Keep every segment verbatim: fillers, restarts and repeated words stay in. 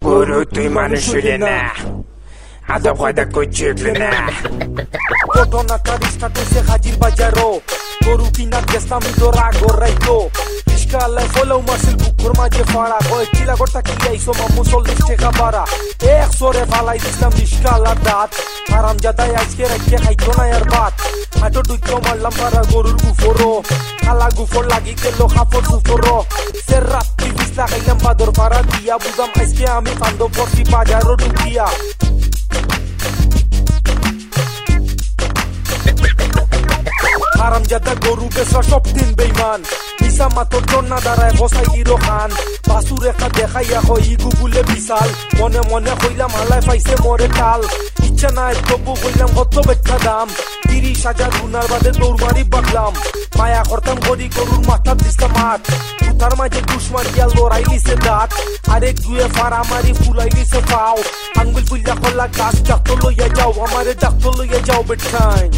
গরু তুই মানুষ হইলে না, আদা পয়দা করছি উঠলে না। ঘটনাটা স্টার্ট হয়েছে হাজির বাজারও, গরু কিনা গেছলাম ইদোর আগর রাইতো। রিস্কালায় ফলেও মাসিল বুকুর মাঝে ফাড়া, কয় কিলা গোটা কি আইসো মামু চল্লিশ টাকা ভাড়া। একশোরে ফালাই দিছিলাম রিস্কালার দাঁত, আরাম জাদাই আজকে রাখতে খাইতো না আর ভাত। হাঁটো ডুইতো মারলাম পারা গরুর গুফরো, খালা গুফর লাগি গেল খাপড় গুফরো। সে রাত্রি বিষ লাগাইলাম বাদর পাড়া দিয়া, বুঝাম আজকে আমি কান্দ পড়ছি বাজারও ঢুকিয়া। হারামজাদা গরু বেচা সব দিন বেইমান, মিশা মাতর জন্না দাঁড়ায় বসাই হিরো খান। বাসুর একটা দেখাইয়া হয় ইগু বলে বিশাল, মনে মনে হইলাম হালায় পাইছে মরে টাল। ইচ্ছা নাই তবু হইলাম কত বেটা দাম, তিরিশ হাজার গুনার বাদে দৌড় মারি বাগলাম। মায়া করতাম গরি গরুর মাথা দিস্তা মাঠ, তার মাঝে দুশ্মান গিয়া লড়াই লিছে দাঁত। আরেক দুয়ে ফাড়া মারি ফুলাই লিছে পাও, আঙ্গুল বুল্লা খোলা গাছ ডাক্তার লইয়া যাও, আমারে ডাক্তার লইয়া যাও বেটাই।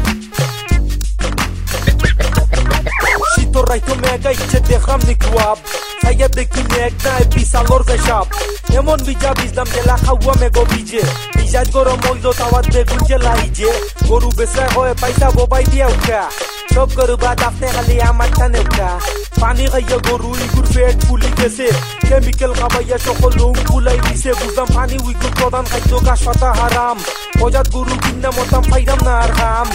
শীতর রাইতো মেঘা ইচ্ছে দেখলাম নিকুয়াব, সাইয়া দেখি মেঘ নাই বিশালর পেশাব। এমন বিজা বিজলাম জেলা খাওয়া মেঘ ভিজে, মিজাজ গরম হইল তাওয়ার বেগুন জেলাইজে। গরু বেচা হয়ে পয়সা বোবাই দিয়া উঠা, সব গরু বাদ আপনি খালি আমার টানে উঠা। পানি খাইয়া গরু ইগুর পেট ফুলি গেছে, কেমিক্যাল খাবাইয়া সকল লোম ফুলাই দিছে। বুঝলাম পানি উইগুর প্রধান খাদ্য গাছ পাতা হারাম, অজাত গরু কিনা মতাম পাইরাম না আর খাম।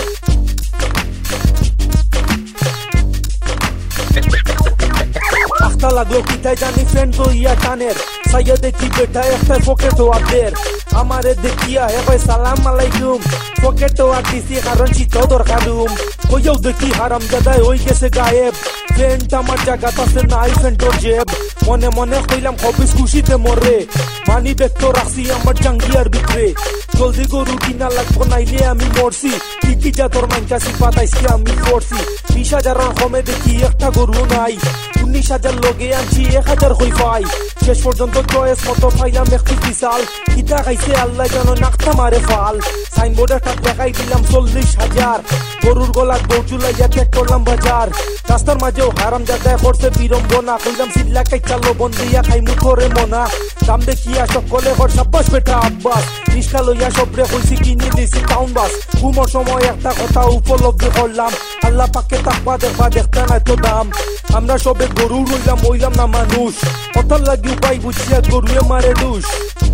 আখতা লাগলো কিতাই জানি ফ্রেন্ড তো ইয়া টানের, সাইয়া দেখি বেটা একটা পকেট ওয়াদের। আমারে দেখিয়া হে ভাই সালাম আলাইকুম, পকেট ওয়ার দিছি কারণ শীত দরকারুম। কইয়াও দেখি হারাম জাদাই হই গেছে গায়েব, ফ্রেন্ড আমার জায়গাত আছে নাই ফ্রেন্ডর জেব। মনে মনে কইলাম হবিস খুশিতে মরে, মানি ব্যাগ তো রাখছি আমার জাঙ্গিয়ার ভিতরে। জলদি গরু কিনা লাগবো নাইলে আমি মরছি, কি যা তোর মাইনকাছি পাতাইছি আমি পড়ছি। বিশ হাজারের কমে দেখি একটা গরু নাই, উনিশ হাজার লগে আনছি এক হাজার হই পাই। শেষ পর্যন্ত চয়েস মতো পাইলাম একটু বিশাল, কিতা খাইছে আল্লাহ যেন নাকটা মারে ফাল। সাইনবোর্ড একটা দেখাই দিলাম চল্লিশ হাজার, গরুর গলা গরু চুলাইয়া চেক করলাম বাজার। রাস্তার মাঝেও হারাম জায়গায় করছে বিড়ম্বনা, কইলাম সিল্লা কাইচালো বন্দিয়া খাই মুখরে মনা। দাম দেখিয়া সকলে ঘর সাব্বাস বেটা আব্বাস, রিস্কা লইয়া সবরে কইছি কিনি দিছি টাউন বাস। ঘুমোর সময় একটা কথা উপলব্ধি করলাম, আল্লাহ পাকে তাকবা দেখবা দেখতে নাই তো দাম। আমরা সবে গরু রইলাম হইলাম না মানুষ, অতল লাগি উপায় বুঝিয়া গরুয়ে মারে দুষ।